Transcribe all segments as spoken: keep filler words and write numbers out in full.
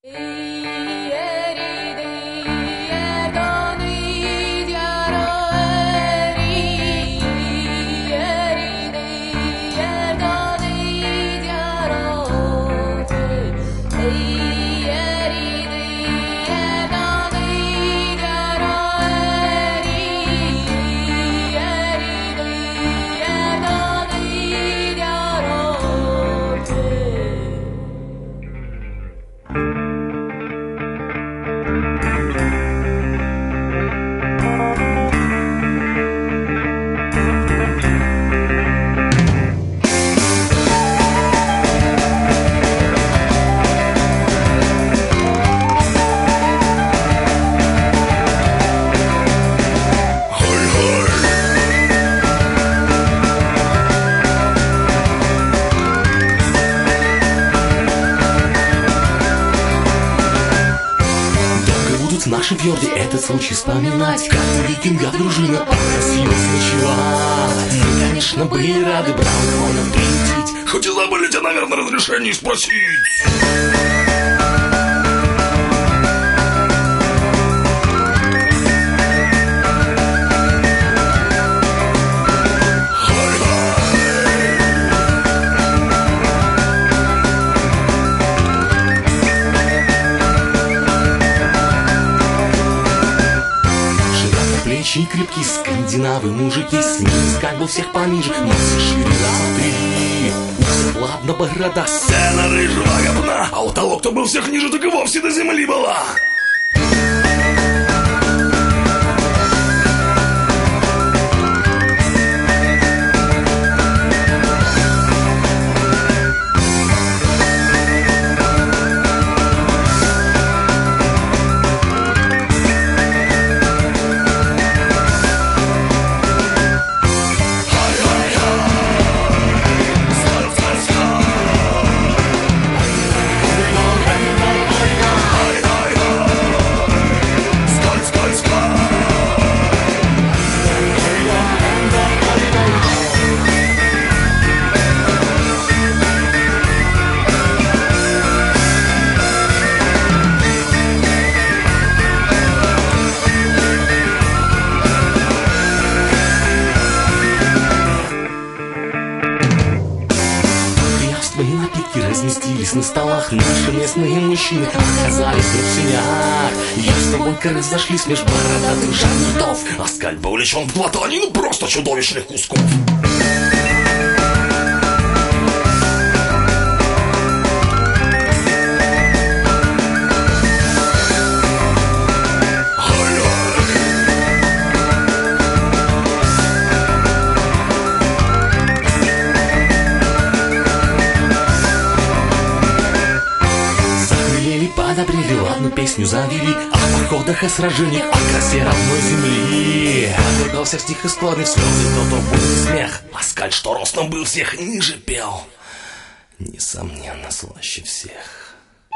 Наши фьорды этот случай вспоминать, как викинга дружина попросилась ночевать. Мы, конечно, были рады Браунхорнов приютить, хоть и забыли тебя, наверное, разрешение спросить. И крепкие скандинавы мужики, снизу как бы всех пониже, носы шире раза три. У всех ладно борода, сцена рыжего говна, а у того, кто был всех ниже, так и вовсе до земли была. Разместились на столах, наши местные мужчины оказались вдруг в синях. Я с тобой-ка разошлись меж бородатых жаднутов, а скальп был увлечен в платанину просто чудовищных кусков. Подобрели, ладно, песню завели о походах и сражениях, о красе родной земли. Отвергался в стихосклонных слезы, тот бурный смех. Аскальд, что ростом был всех ниже, пел, несомненно, слаще всех.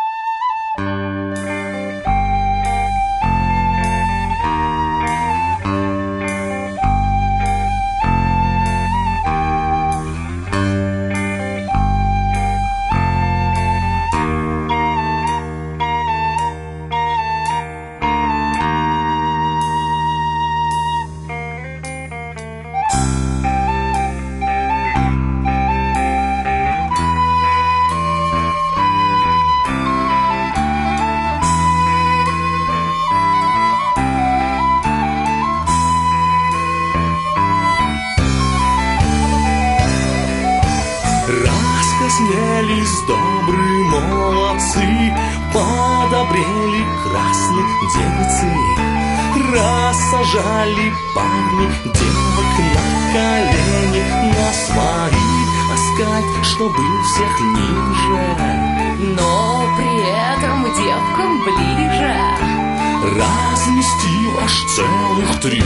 Раскоснелись добрые молодцы, подобрели красных девицы, рассажали парни девок на колени, на своих Аскальд, что был всех ниже, но при этом девкам ближе разместил аж целых три.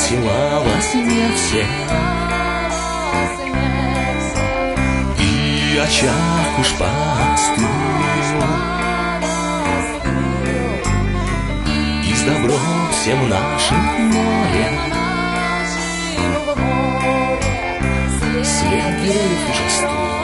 весела во сне всех, и очаг уж постыл, и с добром всем нашим море след героев уже стыл.